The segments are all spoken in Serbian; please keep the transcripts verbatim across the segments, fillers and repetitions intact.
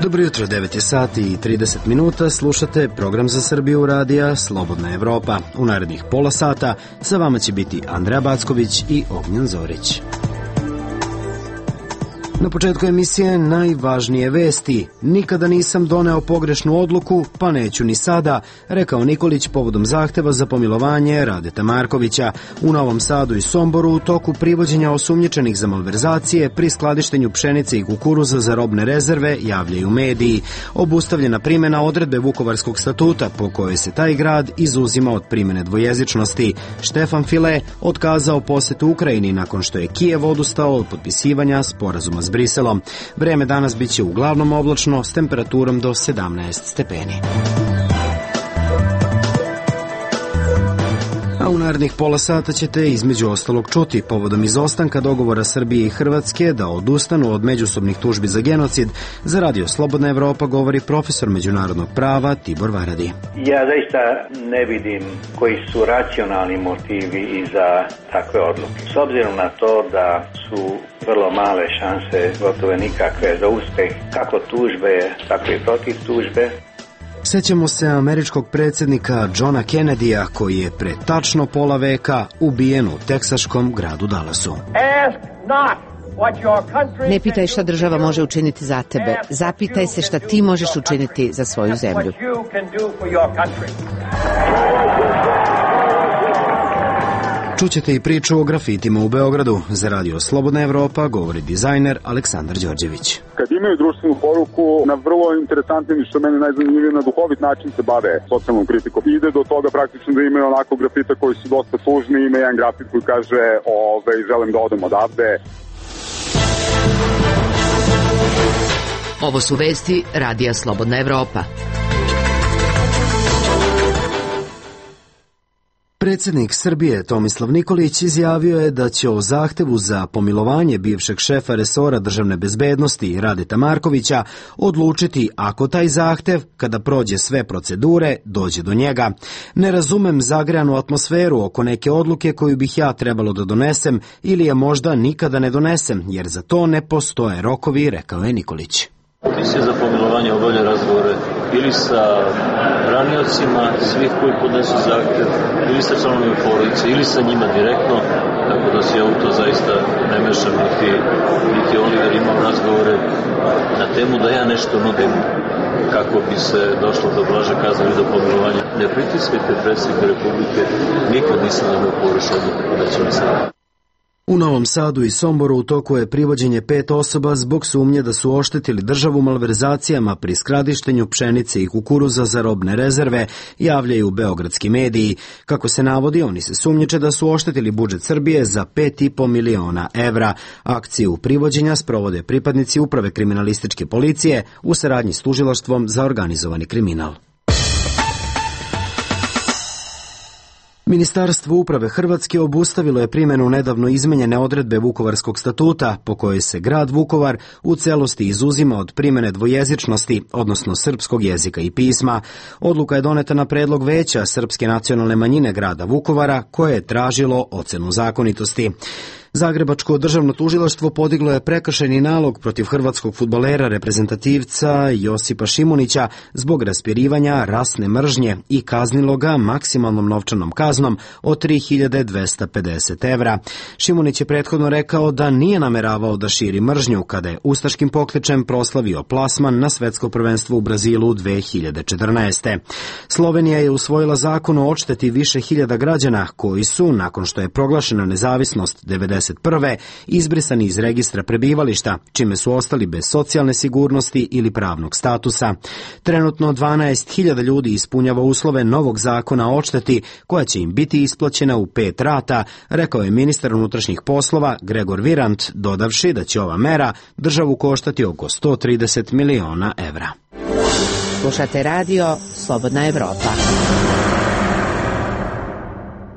Dobro jutro, devet je sati i trideset minuta, slušate program za Srbiju radija Slobodna Evropa. U narednih pola sata sa vama će biti Andreja Backović i Ognjen Zorić. Na početku emisije najvažnije vesti. Nikada nisam doneo pogrešnu odluku, pa neću ni sada, rekao Nikolić povodom zahteva za pomilovanje Radeta Markovića. U Novom Sadu i Somboru u toku privođenja osumnjičenih za malverzacije pri skladištenju pšenice i kukuruza za robne rezerve javljaju mediji. Obustavljena primjena odredbe Vukovarskog statuta po kojoj se taj grad izuzima od primjene dvojezičnosti. Štefan File otkazao posetu Ukrajini nakon što je Kijev odustao od potpisivanja sporazuma s Briselom. Vreme danas biće uglavnom oblačno s temperaturom do sedamnaest stepeni. A u narednih pola sata ćete između ostalog čuti povodom izostanka dogovora Srbije i Hrvatske da odustanu od međusobnih tužbi za genocid. Za radio Slobodna Evropa govori profesor međunarodnog prava Tibor Varadi. Ja zaista ne vidim koji su racionalni motivi i za takve odluke. S obzirom na to da su vrlo male šanse, gotove nikakve za uspeh, kako tužbe, tako i protiv tužbe. Sećamo se američkog predsjednika Johna Kennedya koji je pre tačno pola veka ubijen u teksaškom gradu Dallasu. Ne pitaj šta država može učiniti za tebe, zapitaj se šta ti možeš učiniti za svoju zemlju. Čućete i priču o grafitima u Beogradu. Za radio Slobodna Evropa govori dizajner Aleksandar Đorđević. Kad imaju društvenu poruku, na vrlo interesantnim i što meni najzanimljivije, na duhovit način se bave socijalnom kritikom. Ide do toga praktično da imaju onako grafita koji su dosta tužni. Ima jedan grafit koji kaže ove, želim da odem odavde. Ovo su vesti radija Slobodna Evropa. Predsjednik Srbije Tomislav Nikolić izjavio je da će o zahtevu za pomilovanje bivšeg šefa resora državne bezbednosti Radeta Markovića odlučiti ako taj zahtev, kada prođe sve procedure, dođe do njega. Ne razumem zagrejanu atmosferu oko neke odluke koju bih ja trebalo da donesem ili je možda nikada ne donesem, jer za to ne postoje rokovi, rekao je Nikolić. Komisija za pomilovanje obavlja razgovore ili sa braniocima svih koji podnesu zahtev, ili sa članovima porodice, ili sa njima direktno, tako da se ja u to zaista ne mešam, niti, niti Oliver imam razgovore na temu da ja nešto nudim kako bi se došlo do blaže kazne ili do pomilovanja. Ne pritiskajte predsjednika Republike, nikad nisam dobio pogrešnu odluku da će mi sada. U Novom Sadu i Somboru u toku je privođenje pet osoba zbog sumnje da su oštetili državu malverzacijama pri skladištenju pšenice i kukuruza za robne rezerve, javljaju beogradski mediji. Kako se navodi, oni se sumnjiče da su oštetili budžet Srbije za pet i po miliona evra. Akciju privođenja sprovode pripadnici Uprave kriminalističke policije u saradnji s tužilaštvom za organizovani kriminal. Ministarstvo uprave Hrvatske obustavilo je primjenu nedavno izmenjene odredbe Vukovarskog statuta po kojoj se grad Vukovar u celosti izuzima od primjene dvojezičnosti, odnosno srpskog jezika i pisma. Odluka je doneta na predlog Veća srpske nacionalne manjine grada Vukovara koje je tražilo ocenu zakonitosti. Zagrebačko državno tužilaštvo podiglo je prekršajni nalog protiv hrvatskog fudbalera reprezentativca Josipa Šimunića zbog raspirivanja rasne mržnje i kaznilo ga maksimalnom novčanom kaznom od tri hiljade dvesta pedeset evra. Šimunić je prethodno rekao da nije nameravao da širi mržnju kada je ustaškim pokličem proslavio plasman na svetsko prvenstvo u Brazilu dve hiljade četrnaeste. Slovenija je usvojila zakon o odšteti više hiljada građana koji su, nakon što je proglašena nezavisnost devedeset prve izbrisani iz registra prebivališta, čime su ostali bez socijalne sigurnosti ili pravnog statusa. Trenutno dvanaest hiljada ljudi ispunjava uslove novog zakona o odšteti, koja će im biti isplaćena u pet rata, rekao je ministar unutrašnjih poslova Gregor Virant, dodavši da će ova mera državu koštati oko sto trideset miliona evra. Slušate radio Slobodna Evropa.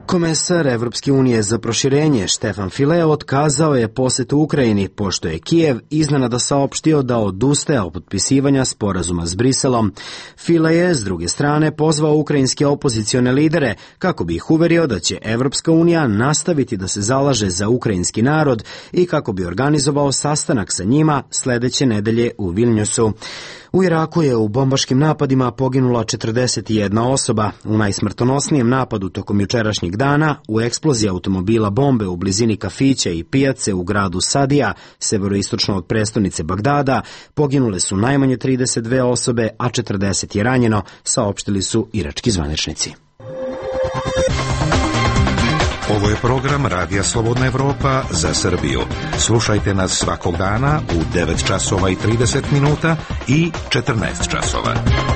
Komesar Evropske unije za proširenje Štefan File otkazao je posetu Ukrajini, pošto je Kijev iznenada saopštio da odustaje od potpisivanja sporazuma s Briselom. File je, s druge strane, pozvao ukrajinske opozicione lidere kako bi ih uverio da će Evropska unija nastaviti da se zalaže za ukrajinski narod i kako bi organizovao sastanak sa njima sledeće nedelje u Vilnjusu. U Iraku je u bombaškim napadima poginula četrdeset jedna osoba. U najsmrtonosnijem napadu tokom jučerašnjeg dana, u eksploziji automobila bombe u blizini kafića i pijace u gradu Sadija, severoistočno od prestonice Bagdada, poginule su najmanje trideset dve osobe, a četrdeset je ranjeno, saopštili su irački zvaničnici. Ovo je program Radija Slobodna Evropa za Srbiju. Slušajte nas svakog dana u devet časova i trideset minuta i četrnaest časova.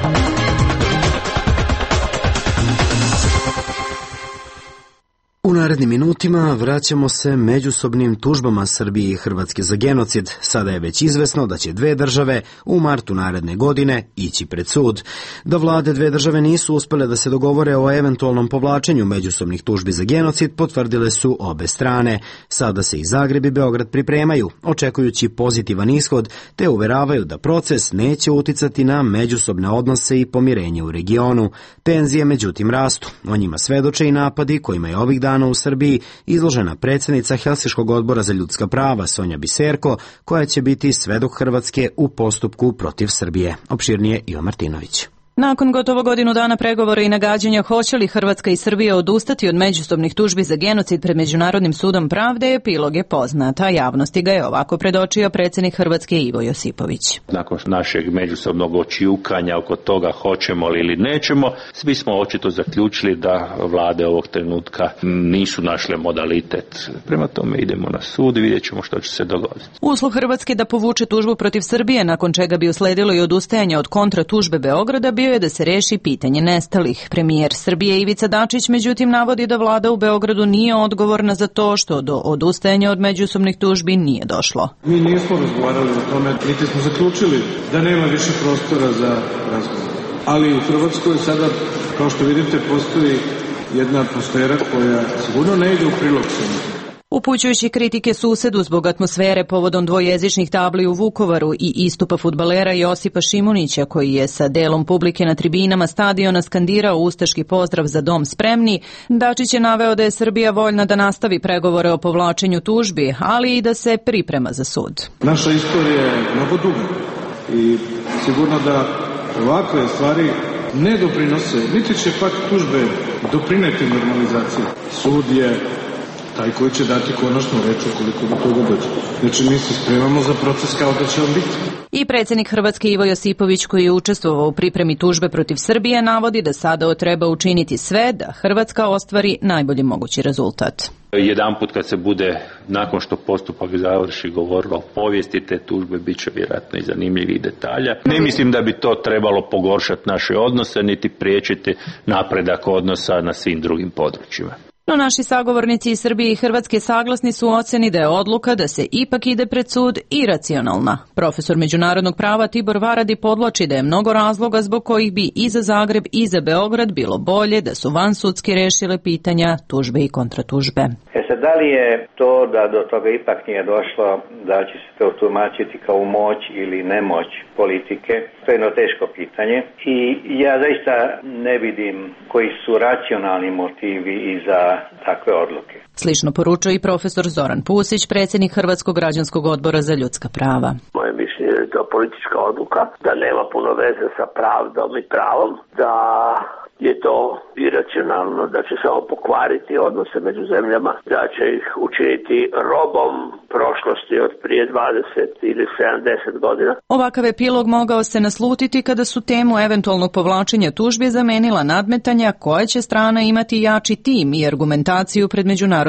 U narednim minutima vraćamo se međusobnim tužbama Srbije i Hrvatske za genocid. Sada je već izvesno da će dve države u martu naredne godine ići pred sud. Da vlade dve države nisu uspele da se dogovore o eventualnom povlačenju međusobnih tužbi za genocid, potvrdile su obe strane. Sada se i Zagreb i Beograd pripremaju, očekujući pozitivan ishod, te uveravaju da proces neće uticati na međusobne odnose i pomirenje u regionu. Tenzije međutim rastu. O njima svedoče i napadi kojima je ovih dana u Srbiji izložena predsjednica Helsinškog odbora za ljudska prava Sonja Biserko, koja će biti svedok Hrvatske u postupku protiv Srbije. Opširnije Ivo Martinović. Nakon gotovo godinu dana pregovora i nagađanja hoće li Hrvatska i Srbija odustati od međusobnih tužbi za genocid pred Međunarodnim sudom pravde, epilog je poznat, a javnosti ga je ovako predočio predsjednik Hrvatske Ivo Josipović. Nakon našeg međusobnog očijukanja oko toga hoćemo li ili nećemo, svi smo očito zaključili da vlade ovog trenutka nisu našle modalitet. Prema tome idemo na sud i vidjet ćemo što će se dogoditi. Uslov Hrvatske da povuče tužbu protiv Srbije, nakon čega bi usledilo i odustajanje od kontratužbe Beograda, bio je da se reši pitanje nestalih. Premijer Srbije Ivica Dačić međutim navodi da vlada u Beogradu nije odgovorna za to što do odustajanja od međusobnih tužbi nije došlo. Mi nismo razgovarali o tome, niti smo zaključili da nema više prostora za razgovor. Ali u Hrvatskoj sada, kao što vidite, postoji jedna atmosfera koja sigurno ne ide u prilog svemu. Upućujući kritike susedu zbog atmosfere povodom dvojezičnih tabli u Vukovaru i istupa fudbalera Josipa Šimunića, koji je sa delom publike na tribinama stadiona skandirao ustaški pozdrav za dom spremni, Dačić je naveo da je Srbija voljna da nastavi pregovore o povlačenju tužbi, ali i da se priprema za sud. Naša istorija je mnogo duga i sigurno da ovakve stvari ne doprinose, niti će pak tužbe doprineti normalizaciji. Sud je taj koji će dati konačnu reč ukoliko do toga dođe. Znači mi se spremamo za proces kao da će on biti. I predsjednik Hrvatske Ivo Josipović, koji je učestvovao u pripremi tužbe protiv Srbije, navodi da sada treba učiniti sve da Hrvatska ostvari najbolji mogući rezultat. Jedanput kad se bude, nakon što postupak završi, govorilo o povijesti te tužbe, bit će vjerojatno i zanimljivih detalja. Ne mislim da bi to trebalo pogoršati naše odnose, niti priječiti napredak odnosa na svim drugim područjima. No naši sagovornici iz Srbije i Hrvatske saglasni su u ocjeni da je odluka da se ipak ide pred sud iracionalna. Profesor međunarodnog prava Tibor Varadi podvlači da je mnogo razloga zbog kojih bi i za Zagreb i za Beograd bilo bolje da su vansudski rešile pitanja tužbe i kontratužbe. E sad, da li je to da do toga ipak nije došlo, da će se to tumačiti kao moć ili nemoć politike, to je jedno teško pitanje i ja zaista ne vidim koji su racionalni motivi i za takve odluke. Slično poručuje i profesor Zoran Pusić, predsjednik Hrvatskog građanskog odbora za ljudska prava. Moje mišljenje je to politička odluka, da nema puno veze sa pravdom i pravom, da je to iracionalno, da će samo pokvariti odnose među zemljama, da će ih učiniti robom prošlosti od prije dvadeset ili sedamdeset godina. Ovakav epilog mogao se naslutiti kada su temu eventualnog povlačenja tužbe zamenila nadmetanja koja će strana imati jači tim i argumentaciju pred Međunarodnim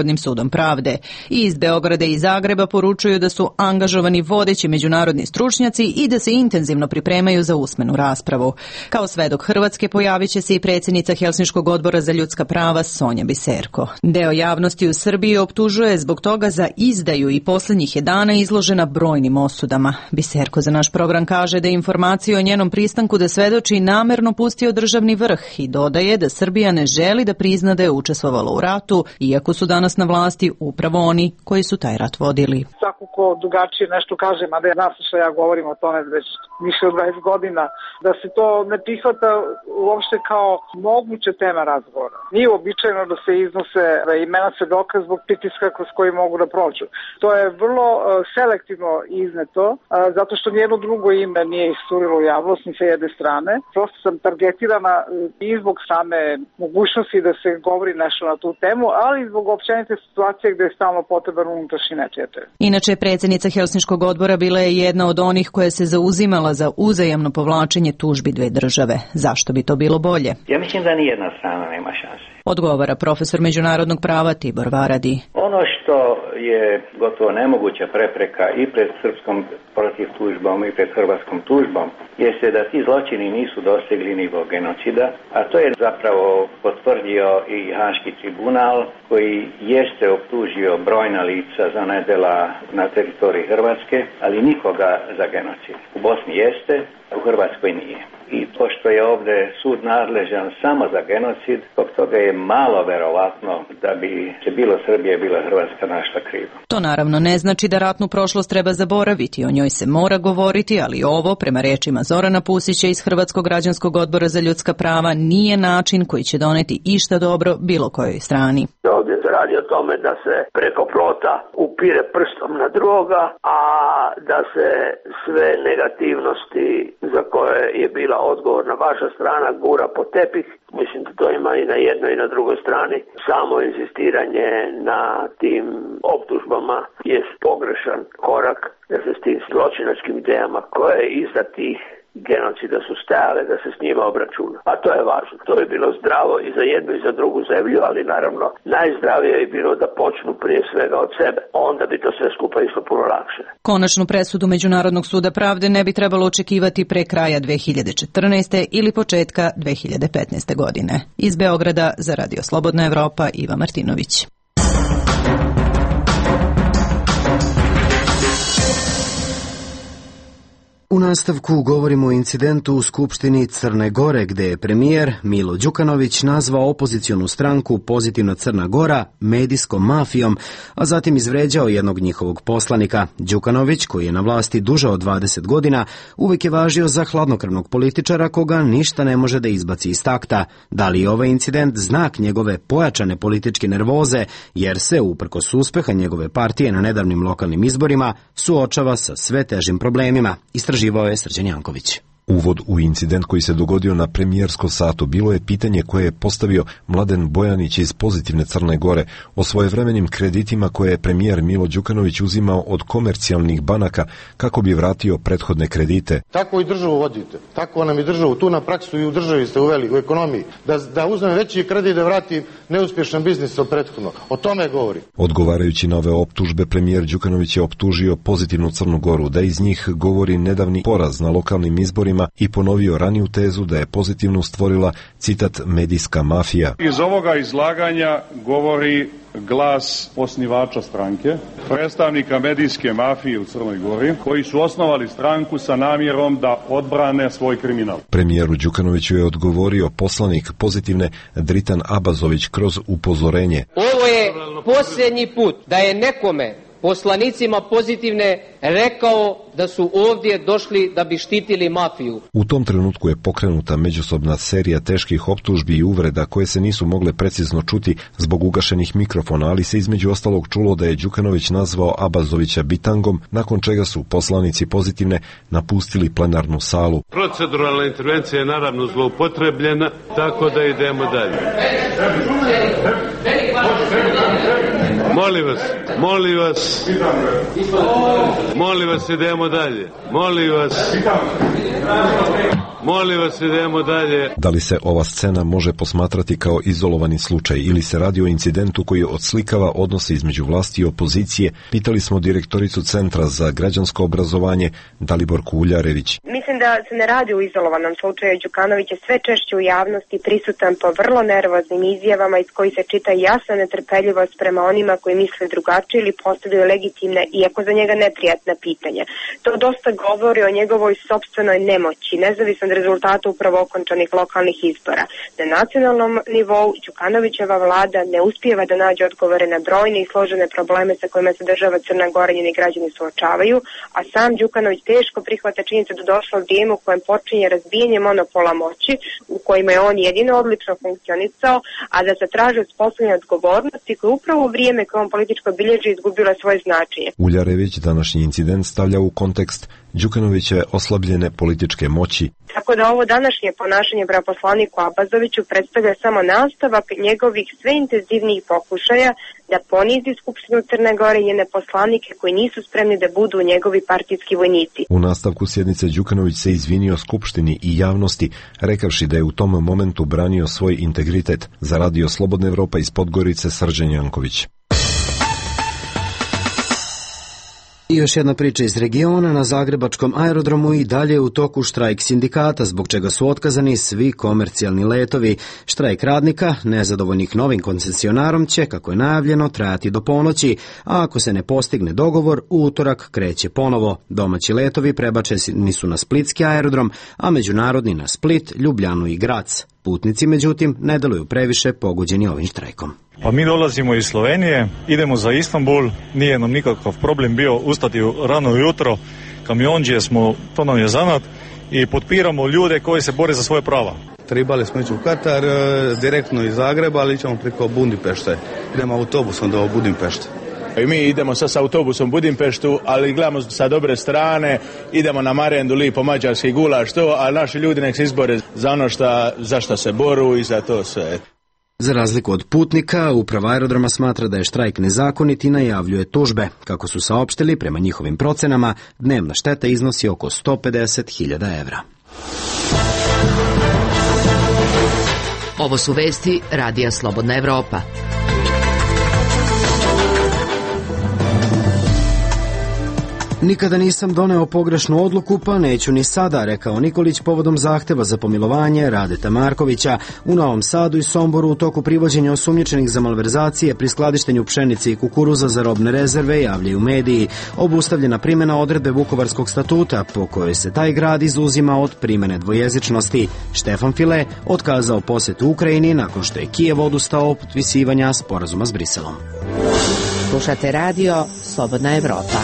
Međunarodnim sudom pravde. I iz Beograda i Zagreba poručuju da su angažovani vodeći međunarodni stručnjaci i da se intenzivno pripremaju za usmenu raspravu. Kao svedok Hrvatske pojavit će se i predsjednica Helsinškog odbora za ljudska prava Sonja Biserko. Deo javnosti u Srbiji optužuje zbog toga za izdaju i posljednjih je dana izložena brojnim osudama. Biserko za naš program kaže da je informaciju o njenom pristanku da svedoči namerno pustio državni vrh i dodaje da Srbija ne želi da prizna da je učestvovala u ratu, iako su danas na vlasti upravo oni koji su taj rat vodili. Svako ko drugačije nešto kaže, mada je nas što ja govorim o tome već više od dvadeset godina, da se to ne prihvata uopšte kao moguća tema razgovora. Nije uobičajeno da se iznose imena svedoka zbog pritiska kroz koji mogu da prođu. To je vrlo uh, selektivno izneto, uh, zato što nijedno drugo ime nije isturilo u javnost ni sa jedne strane. Prosto sam targetirana i zbog same mogućnosti da se govori nešto na tu temu, ali i zbog općenite situacije gde je stalno potreban unutrašnji neprijatelj. Inače, predsjednica Helsinškog odbora bila je jedna od onih koja se zauzimala za uzajamno povlačenje tužbi dve države. Zašto bi to bilo bolje? Ja mislim da nijedna strana nema šanse. Odgovara profesor međunarodnog prava Tibor Varadi. Ono što je gotovo nemoguća prepreka i pred srpskom protiv tužbom i pred hrvatskom tužbom jeste da ti zločini nisu dosegli nivo genocida, a to je zapravo potvrdio i Haški tribunal koji jeste optužio brojna lica za nedjela na teritoriji Hrvatske, ali nikoga za genocid. U Bosni jeste, u Hrvatskoj nije. I pošto je ovdje sud nadležan samo za genocid, zbog toga je malo verovatno da bi se bilo Srbije, bilo Hrvatska našla krivo. To naravno ne znači da ratnu prošlost treba zaboraviti, o njoj se mora govoriti, ali ovo, prema rečima Zorana Pusića iz Hrvatskog građanskog odbora za ljudska prava, nije način koji će doneti išta dobro bilo kojoj strani. Ovdje se radi o tome da se preko plota upire prstom na drugoga, a da se sve negativnosti za koje je bila odgovorna vaša strana gura po tepih. Mislim da to ima i na jednoj i na drugoj strani. Samo insistiranje na tim optužbama je pogrešan korak da se s tim zločinačkim idejama koje iza tih genocida su stajale da se s njima obračuna. A to je važno. To je bilo zdravo i za jednu i za drugu zemlju, ali naravno najzdravije je bilo da počnu prije svega od sebe. Onda bi to sve skupa išlo puno lakše. Konačnu presudu Međunarodnog suda pravde ne bi trebalo očekivati pre kraja dve hiljade četrnaeste. ili početka dve hiljade petnaeste. godine. Iz Beograda za Radio Slobodna Evropa, Iva Martinović. U nastavku govorimo o incidentu u Skupštini Crne Gore, gde je premijer Milo Đukanović nazvao opozicionu stranku Pozitivna Crna Gora medijskom mafijom, a zatim izvređao jednog njihovog poslanika. Đukanović, koji je na vlasti duže od dvadeset godina, uvek je važio za hladnokrvnog političara koga ništa ne može da izbaci iz takta. Da li je ovaj incident znak njegove pojačane političke nervoze, jer se, uprkos uspeha njegove partije na nedavnim lokalnim izborima, suočava sa sve težim problemima? Istraživao je Srđan Janković. Uvod u incident koji se dogodio na premijerskom satu bilo je pitanje koje je postavio Mladen Bojanić iz Pozitivne Crne Gore o svojevremenim kreditima koje je premijer Milo Đukanović uzimao od komercijalnih banaka kako bi vratio prethodne kredite. Tako i državu vodite, tako nam i državu, tu na praksu i u državi ste uveli, u ekonomiji, da, da uzmem veći kredit da vratim neuspješan biznis od prethodnog. O tome govori. Odgovarajući na ove optužbe, premijer Đukanović je optužio Pozitivnu Crnu Goru da iz njih govori nedavni poraz na lokalnim izborima i ponovio raniju tezu da je Pozitivnu stvorila, citat, medijska mafija. Iz ovoga izlaganja govori glas osnivača stranke, predstavnika medijske mafije u Crnoj Gori, koji su osnovali stranku sa namjerom da odbrane svoj kriminal. Premijeru Đukanoviću je odgovorio poslanik Pozitivne Dritan Abazović kroz upozorenje. Ovo je posljednji put da je nekome, poslanicima Pozitivne, rekao da su ovdje došli da bi štitili mafiju. U tom trenutku je pokrenuta međusobna serija teških optužbi i uvreda koje se nisu mogle precizno čuti zbog ugašenih mikrofona, ali se između ostalog čulo da je Đukanović nazvao Abazovića bitangom, nakon čega su poslanici Pozitivne napustili plenarnu salu. Proceduralna intervencija je naravno zloupotrebljena, tako da idemo dalje. Molim vas, molim vas, molim vas, idemo dalje. Molim vas, molim vas, idemo dalje. Da li se ova scena može posmatrati kao izolovani slučaj ili se radi o incidentu koji odslikava odnose između vlasti i opozicije, pitali smo direktoricu Centra za građansko obrazovanje Daliborku Uljarević. Mislim da se ne radi o izolovanom slučaju. Đukanović je sve češće u javnosti prisutan po vrlo nervoznim izjavama iz kojih se čita jasna netrpeljivost prema onima koji misle drugačije ili postavljaju legitimne, iako za njega neprijatna pitanja. To dosta govori o njegovoj sopstvenoj nemoći, nezavisno od rezultata upravo okončanih lokalnih izbora. Na nacionalnom nivou Đukanovićeva vlada ne uspijeva da nađe odgovore na brojne i složene probleme sa kojima se država Crna Gora i njeni građani suočavaju, a sam Đukanović teško prihvata činjenicu da došlo vrijeme u kojem počinje razbijanje monopola moći, u kojima je on jedino odlično funkcionisao, a da se traže uspostavljanje odgovornosti koje upravo u vrijeme koje on političko bilježi izgubila svoje značenje. Uljarević današnji incident stavlja u kontekst Đukanovićeve oslabljene političke moći. Tako da ovo današnje ponašanje prema poslaniku Abazoviću predstavlja samo nastavak njegovih sve intenzivnijih pokušaja da ponizi Skupštinu Crne Gore i njene poslanike koji nisu spremni da budu njegovi partijski vojnici. U nastavku sjednice Đukanović se izvinio Skupštini i javnosti, rekavši da je u tom momentu branio svoj integritet. Za radio Slobodna Evropa iz Podgorice, Srđan Janković. I još jedna priča iz regiona. Na zagrebačkom aerodromu i dalje u toku štrajk sindikata, zbog čega su otkazani svi komercijalni letovi. Štrajk radnika, nezadovoljnih novim koncesionarom, će, kako je najavljeno, trajati do ponoći, a ako se ne postigne dogovor, u utorak kreće ponovo. Domaći letovi prebačeni su na splitski aerodrom, a međunarodni na Split, Ljubljanu i Grac. Putnici, međutim, ne deluju previše pogođeni ovim štrajkom. Pa mi dolazimo iz Slovenije, idemo za Istanbul, nije nam nikakav problem bio ustati rano jutro, kamionđije smo, to nam je zanat, i potpiramo ljude koji se bore za svoje prava. Trebali smo ići u Katar, direktno iz Zagreba, ali ćemo preko Budimpešte. Idemo autobusom do Budimpešte. I mi idemo sad s autobusom u Budimpeštu, ali gledamo sa dobre strane, idemo na marendu, lipo mađarski gulaš, to, a naši ljudi nek se izbore za ono šta, za šta se boru i za to sve. Za razliku od putnika, uprava aerodroma smatra da je štrajk nezakonit i najavljuje tužbe. Kako su saopštili, prema njihovim procenama, dnevna šteta iznosi oko sto pedeset hiljada evra. Ovo su vesti Radija Slobodna Evropa. Nikada nisam doneo pogrešnu odluku, pa neću ni sada, rekao Nikolić povodom zahteva za pomilovanje Radeta Markovića. U Novom Sadu i Somboru u toku privođenja osumnjičenih za malverzacije pri skladištenju pšenice i kukuruza za robne rezerve javljaju mediji. Obustavljena primjena odredbe Vukovarskog statuta, po kojoj se taj grad izuzima od primjene dvojezičnosti. Štefan File otkazao posjet u Ukrajini nakon što je Kijev odustao od potpisivanja sporazuma s Briselom. Slušate radio Slobodna Evropa.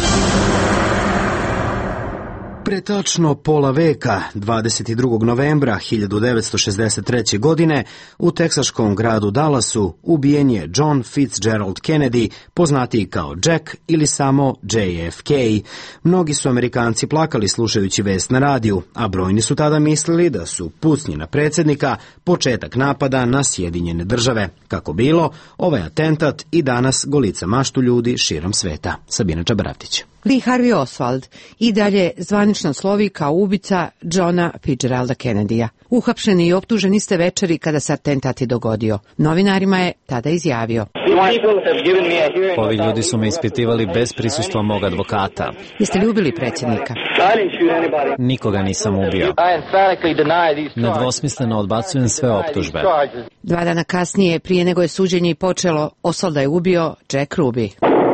Pre tačno pola veka, dvadeset drugog novembra hiljadu devetsto šezdeset treće. godine, u teksaškom gradu Dallasu ubijen je John Fitzgerald Kennedy, poznatiji kao Jack ili samo J F K. Mnogi su Amerikanci plakali slušajući vest na radiju, a brojni su tada mislili da su pucnji na predsjednika početak napada na Sjedinjene države. Kako bilo, ovaj atentat i danas golica maštu ljudi širom sveta. Sabina Čabaratić. Lee Harvey Oswald i dalje zvanično slovi kao ubica Johna Fitzgeralda Kennedya. Uhapšeni i optuženi ste večeri kada se atentat dogodio. Novinarima je tada izjavio: Ovi ljudi su me ispitivali bez prisustva mog advokata. Jeste ljubili predsjednika? Nikoga nisam ubio. Nedvosmisleno odbacujem sve optužbe. Dva dana kasnije, prije nego je suđenje počelo, Oswalda je ubio Jack Ruby.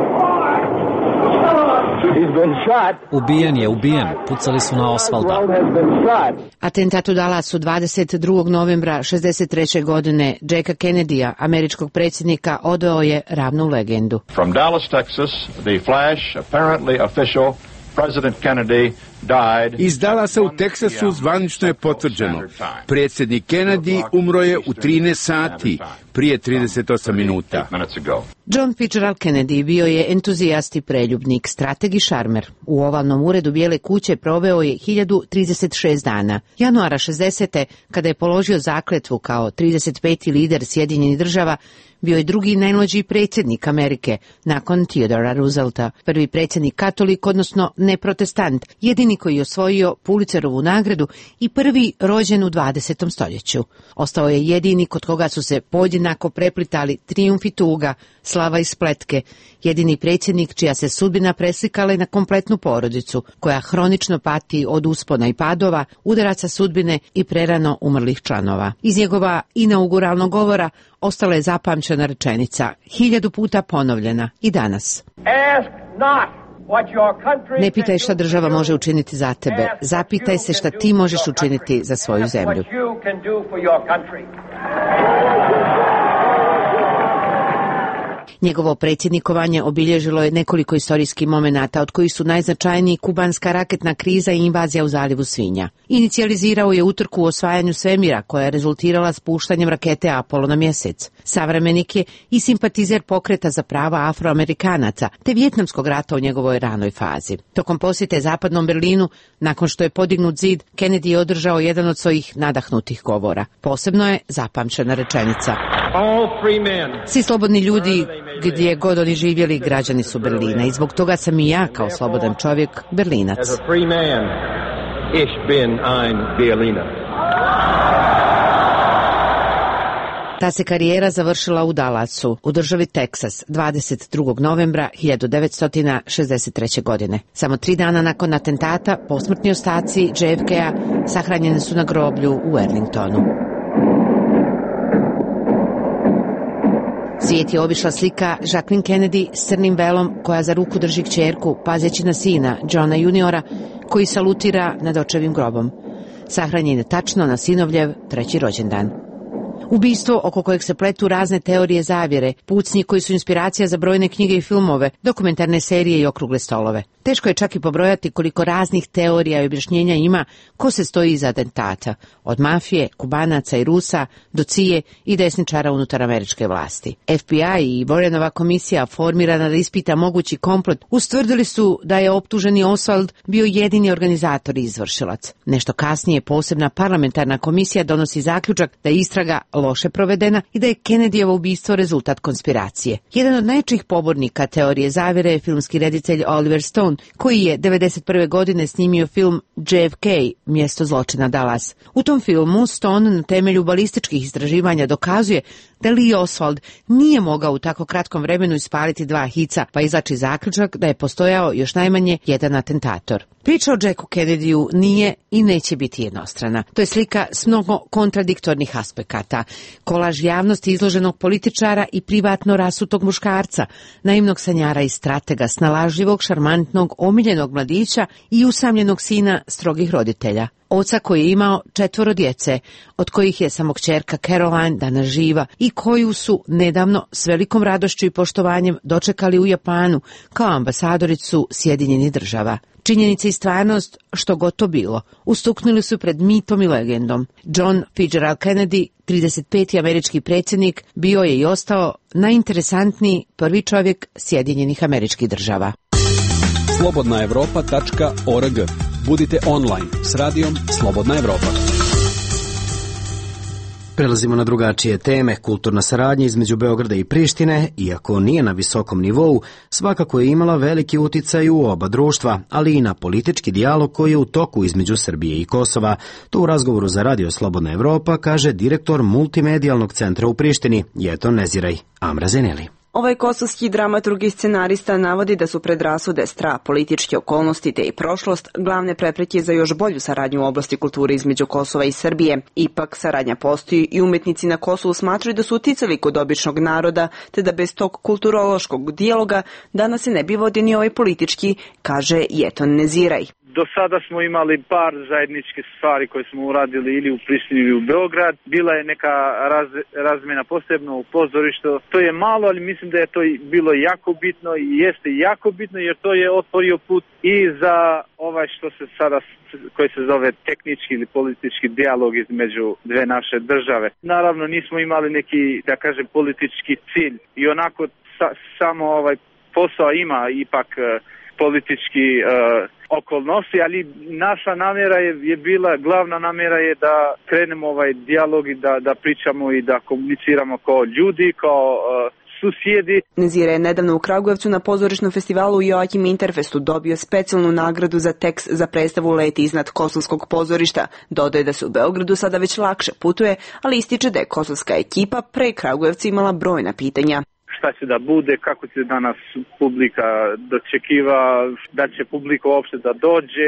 Ubijen je, ubijen. Pucali su na Oswalda. Atentat u Dallasu dvadeset drugog novembra šezdeset treće. godine Jacka Kennedya, američkog predsjednika, odveo je ravnu legendu. From Dallas, Texas, the flash, apparently official, President Kennedy Iz Dallasa u Teksasu zvanično je potvrđeno. Predsjednik Kennedy umro je u trinaest sati, prije trideset osam minuta. John Fitzgerald Kennedy bio je entuzijast i preljubnik, strateg i šarmer. U ovalnom uredu Bijele kuće proveo je hiljadu trideset šest dana. Januara šezdesete kada je položio zakletvu kao trideset peti lider Sjedinjenih država, bio je drugi najmlađi predsjednik Amerike, nakon Theodora Roosevelta, prvi predsjednik katolik, odnosno neprotestant, jedini koji je osvojio Pulitzerovu nagradu i prvi rođen u dvadesetom stoljeću. Ostao je jedini kod koga su se podjednako preplitali trijumf i tuga, slava i spletke, jedini predsjednik čija se sudbina preslikala i na kompletnu porodicu, koja hronično pati od uspona i padova, udaraca sudbine i prerano umrlih članova. Iz njegova inauguralnog govora ostala je zapamćena rečenica, hiljadu puta ponovljena i danas. Ne pitaj šta država može učiniti za tebe, zapitaj se šta ti možeš učiniti za svoju zemlju. Njegovo predsjednikovanje obilježilo je nekoliko istorijskih momenata, od kojih su najznačajniji kubanska raketna kriza i invazija u zalivu Svinja. Inicijalizirao je utrku u osvajanju svemira, koja je rezultirala spuštanjem rakete Apollo na mjesec. Savremenik je i simpatizer pokreta za prava Afroamerikanaca, te Vijetnamskog rata u njegovoj ranoj fazi. Tokom posjete zapadnom Berlinu, nakon što je podignut zid, Kennedy je održao jedan od svojih nadahnutih govora. Posebno je zapamćena rečenica: svi slobodni ljudi, gdje god oni živjeli, građani su Berlina, i zbog toga sam i ja, kao slobodan čovjek, Berlinac. Ta se karijera završila u Dallasu, u državi Teksas, dvadeset drugog novembra hiljadu devetsto šezdeset treće. godine. Samo tri dana nakon atentata, posmrtni ostaci J F K-a sahranjeni su na groblju u Arlingtonu. Svijet je obišla slika Jacqueline Kennedy s crnim velom, koja za ruku drži kćerku, pazeći na sina, Johna juniora, koji salutira nad očevim grobom. Sahranjen je tačno na sinovljev treći rođendan. Ubistvo oko kojeg se pletu razne teorije zavjere, pucnji koji su inspiracija za brojne knjige i filmove, dokumentarne serije i okrugle stolove. Teško je čak i pobrojati koliko raznih teorija i objašnjenja ima ko se stoji iza atentata, od mafije, Kubanaca i Rusa do C I A i desničara unutar američke vlasti. F B I i Warrenova komisija, formirana da ispita mogući komplot, ustvrdili su da je optuženi Oswald bio jedini organizator i izvršilac. Nešto kasnije posebna parlamentarna komisija donosi zaključak da je istraga loše provedena i da je Kennedyjevo ubistvo rezultat konspiracije. Jedan od najčih pobornika teorije zavjere je filmski reditelj Oliver Stone, koji je devedeset prve. godine snimio film J F K, mjesto zločina Dallas. U tom filmu Stone na temelju balističkih istraživanja dokazuje da Lee Oswald nije mogao u tako kratkom vremenu ispaliti dva hica, pa izvlači zaključak da je postojao još najmanje jedan atentator. Priča o Jacku Kennedyu nije i neće biti jednostrana. To je slika s mnogo kontradiktornih aspekata. Kolaž javnosti izloženog političara i privatno rasutog muškarca, naivnog sanjara i stratega, snalažljivog, šarmantnog, omiljenog mladića i usamljenog sina strogih roditelja. Oca koji je imao četvoro djece, od kojih je samo kćerka Caroline danas živa i koju su nedavno s velikom radošću i poštovanjem dočekali u Japanu kao ambasadoricu Sjedinjenih država. Činjenice i stvarnost, što god to bilo, ustuknuli su pred mitom i legendom. John Fitzgerald Kennedy, trideset peti američki predsjednik, bio je i ostao najinteresantniji prvi čovjek Sjedinjenih američkih država. slobodna evropa tačka org. Budite online s radijom Slobodna Evropa. Prelazimo na drugačije teme. Kulturna saradnja između Beograda i Prištine, iako nije na visokom nivou, svakako je imala veliki uticaj u oba društva, ali i na politički dijalog koji je u toku između Srbije i Kosova. To u razgovoru za radio Slobodna Evropa kaže direktor multimedijalnog centra u Prištini, Jeton Neziraj, Amra Zeneli. Ovaj kosovski dramaturg i scenarista navodi da su predrasude, strah, političke okolnosti te i prošlost glavne prepreke za još bolju saradnju u oblasti kulture između Kosova i Srbije. Ipak saradnja postoji i umetnici na Kosovu smatraju da su uticali kod običnog naroda, te da bez tog kulturološkog dijaloga danas se ne bi vodio ni ovaj politički, kaže Jeton Neziraj. Do sada smo imali par zajedničkih stvari koje smo uradili ili u Prištini ili u Beograd. Bila je neka raz, razmjena posebno u pozorištu. To je malo, ali mislim da je to bilo jako bitno i jeste jako bitno jer to je otvorio put i za ovaj što se sada koji se zove tehnički ili politički dijalog između dve naše države. Naravno nismo imali neki, da kažem, politički cilj i onako sa, samo ovaj posao ima ipak uh, politički uh, okolnosti, ali naša namjera je, je bila, glavna namjera je da krenemo ovaj dijalog i da, da pričamo i da komuniciramo kao ljudi, kao uh, susjedi. Nezire je nedavno u Kragujevcu na pozorišnom festivalu Joakim Interfestu dobio specijalnu nagradu za tekst za predstavu Leti iznad kosovskog pozorišta. Dodaje da se u Beogradu sada već lakše putuje, ali ističe da je kosovska ekipa pre Kragujevca imala brojna pitanja. Šta će da bude, kako će danas publika dočekiva, da će publika uopšte da dođe,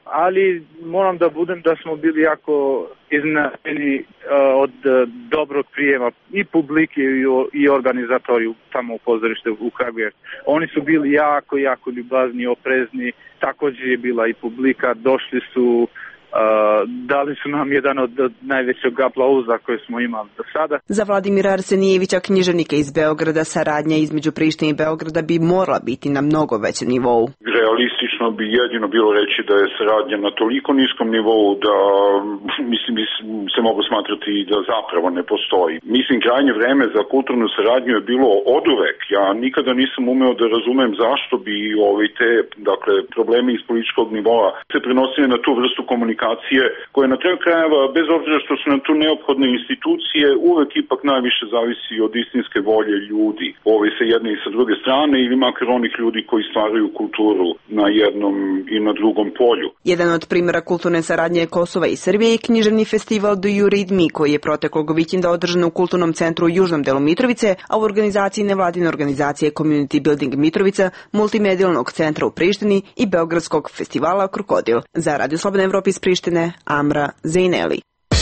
ali moram da budem da smo bili jako iznenađeni uh, od uh, dobrog prijema i publike i, i organizatori tamo u pozorište u Kragujevcu. Oni su bili jako, jako ljubazni, oprezni, također je bila i publika, došli su, Uh, dali su nam jedan od, od najvećeg aplauza koje smo imali do sada. Za Vladimira Arsenijevića, književnika iz Beograda, saradnja između Prištine i Beograda bi morala biti na mnogo većem nivou. Realistično bi jedino bilo reći da je saradnja na toliko niskom nivou da mislim bi se mogu smatrati da zapravo ne postoji. Mislim, krajnje vreme za kulturnu saradnju je bilo oduvek. Ja nikada nisam umeo da razumem zašto bi ovaj te, dakle, problemi iz političkog nivoa se prenosili na tu vrstu komunikacije koje na kraju krajeva, bez obzira što su nam tu neophodne institucije, uvek ipak najviše zavisi od istinske volje ljudi, ovaj sa jedne i sa druge strane, ili makar onih ljudi koji stvaraju kulturu na jednom i na drugom polju. Jedan od primjera kulturne saradnje Kosova i Srbije je književni festival Do You Read Me, koji je proteklog vikenda održan u Kulturnom centru u južnom delu Mitrovice, a u organizaciji nevladine organizacije Community Building Mitrovica, Multimedijalnog centra u Prištini i Beogradskog festivala Krokodil. Za Radio Slobodna Evropa iz Prištine, Amra Zejneli.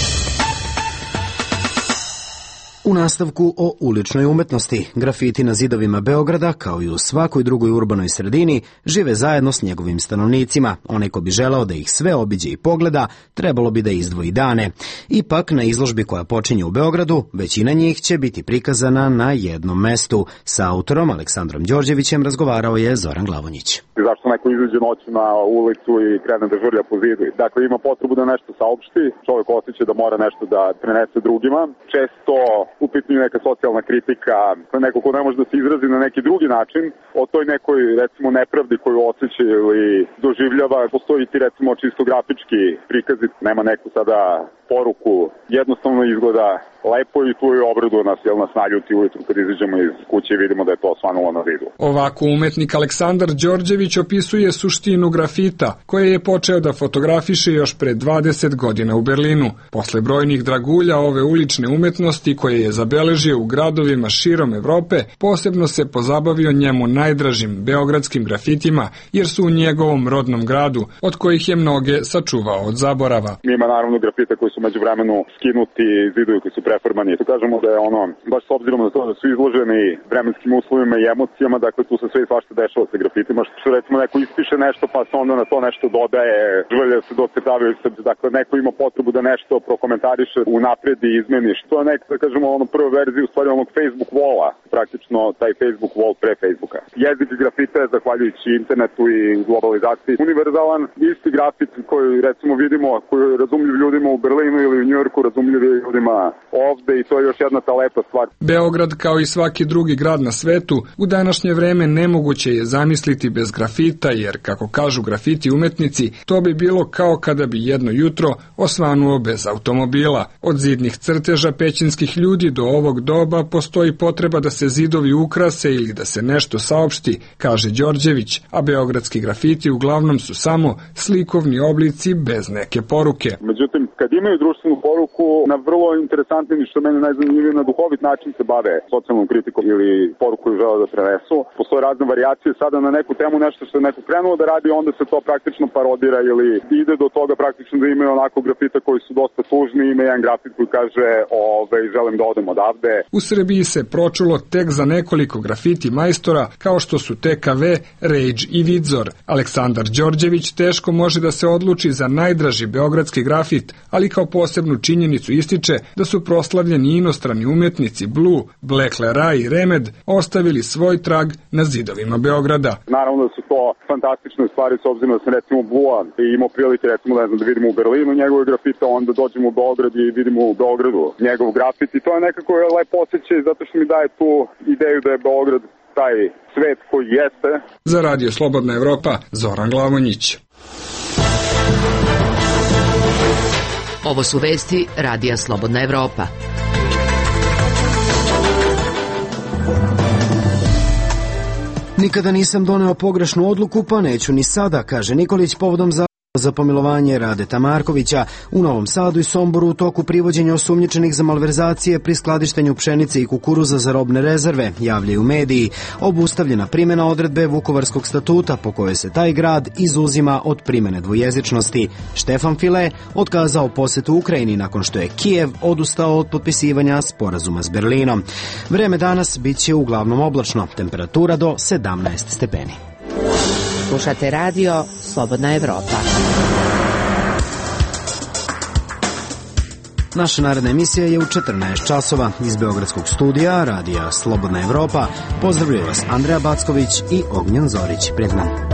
U nastavku o uličnoj umetnosti, grafiti na zidovima Beograda, kao i u svakoj drugoj urbanoj sredini, žive zajedno s njegovim stanovnicima. Onaj ko bi želeo da ih sve obiđe i pogleda, trebalo bi da izdvoji dane. Ipak, na izložbi koja počinje u Beogradu, većina njih će biti prikazana na jednom mestu. Sa autorom Aleksandrom Đorđevićem razgovarao je Zoran Glavonjić. Zašto neko izađe noću na ulicu i krene da žurlja po zidu? Dakle, ima potrebu da nešto saopšti, čovjek osjeća da mora nešto da prenese drugima. Često u pitanju neka socijalna kritika, neko ko ne može da se izrazi na neki drugi način, o toj nekoj, recimo, nepravdi koju osjeća ili doživljava, postoji ti, recimo, čisto grafički prikazi, nema neku sada poruku, jednostavno izgleda lepo i tu je obradu nas, jel nas naljuti ujutru kad izađemo iz kuće i vidimo da je to osvanulo na zidu. Ovako umetnik Aleksandar Đorđević opisuje suštinu grafita, koje je počeo da fotografiše još pre dvadeset godina u Berlinu. Posle brojnih dragulja ove ulične umetnosti koje je zabeležio u gradovima širom Evrope, posebno se pozabavio njemu najdražim beogradskim grafitima, jer su u njegovom rodnom gradu, od kojih je mnoge sačuvao od zaborava. Ima naravno grafite koji su među vremenu skinuti, zidovi koji su preformani. To kažemo da je ono, baš s obzirom na to da su izloženi vremenskim uslovima i emocijama, dakle tu se sve i svašta dešava sa grafitima, što recimo neko ispiše nešto pa se onda na to nešto dodaje, želje se docrtavaju se, dakle neko ima potrebu da nešto prokomentariše unapredi i izmeni, što je neka, da kažemo, ono prva verzija u stvari onog Facebook walla, praktično taj Facebook wall pre Facebooka. Jezik grafita je, zahvaljujući internetu i globalizaciji, univerzalan, isti grafit koji recimo vidimo, koji je razumljiv ljudima u Berlinu ili u Njujorku, razumljiv ljudima ovde i to je još jedna ta lepa stvar. Beograd, kao i svaki drugi grad na svetu, u današnje vreme nemoguće je zamisliti bez grafita, jer, kako kažu grafiti umetnici, to bi bilo kao kada bi jedno jutro osvanuo bez automobila. Od zidnih crteža pećinskih ljudi do ovog doba postoji potreba da se zidovi ukrase ili da se nešto saopšti, kaže Đorđević, a beogradski grafiti uglavnom su samo slikovni oblici bez neke poruke. Međutim, kad imaju društvenu poruku na vrlo interesantni i što mene najzanimljivije na duhovit način se bave socijalnom kritikom ili poruku koju žele da prenesu. Postoje razne varijacije sada na neku temu, nešto što je neko krenuo da radi, onda se to praktično parodira ili ide do toga praktično da imaju onako grafita koji su dosta tužni. Ima jedan grafit koji kaže ove, želim da odem odavde. U Srbiji se pročulo tek za nekoliko grafiti majstora kao što su T K V, Rage i Vidzor. Aleksandar Đorđević teško može da se odluči za najdraži beogradski grafit, ali kao posebnu činjenicu ističe da su proslavljeni inostrani umetnici Blue, Black Leray i Remed ostavili svoj trag na zidovima Beograda. Naravno da su to fantastične stvari s obzirom da sam recimo Blua i imao prilike recimo ne znam, da vidimo u Berlinu njegove grafite, onda dođemo u Beograd i vidimo u Beogradu njegov grafit i to je nekako lep osjećaj zato što mi daje tu ideju da je Beograd taj svet koji jeste. Za Radio Slobodna Evropa, Zoran Glavonjić. Ovo su vesti Radija Slobodna Evropa. Nikada nisam doneo pogrešnu odluku, pa neću ni sada, kaže Nikolić povodom za za pomilovanje Radeta Markovića. U Novom Sadu i Somboru u toku privođenja osumnjičenih za malverzacije pri skladištenju pšenice i kukuruza za robne rezerve, javljaju mediji. Obustavljena primjena odredbe Vukovarskog statuta po kojoj se taj grad izuzima od primjene dvojezičnosti. Štefan File otkazao posetu Ukrajini nakon što je Kijev odustao od potpisivanja sporazuma s Berlinom. Vreme danas bit će uglavnom oblačno, temperatura do sedamnaest stepeni. Slušate radio Slobodna Evropa. Naša naredna emisija je u četrnaest časova iz beogradskog studija Radija Slobodna Evropa. Pozdravljaju vas Andreja Backović i Ognjen Zorić. Prijatno.